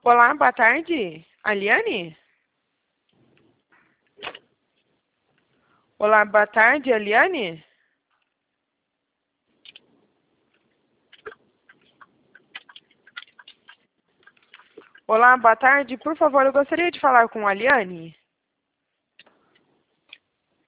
Olá, boa tarde. Aliane? Olá, boa tarde, Aliane? Olá, boa tarde. Por favor, eu gostaria de falar com a Aliane.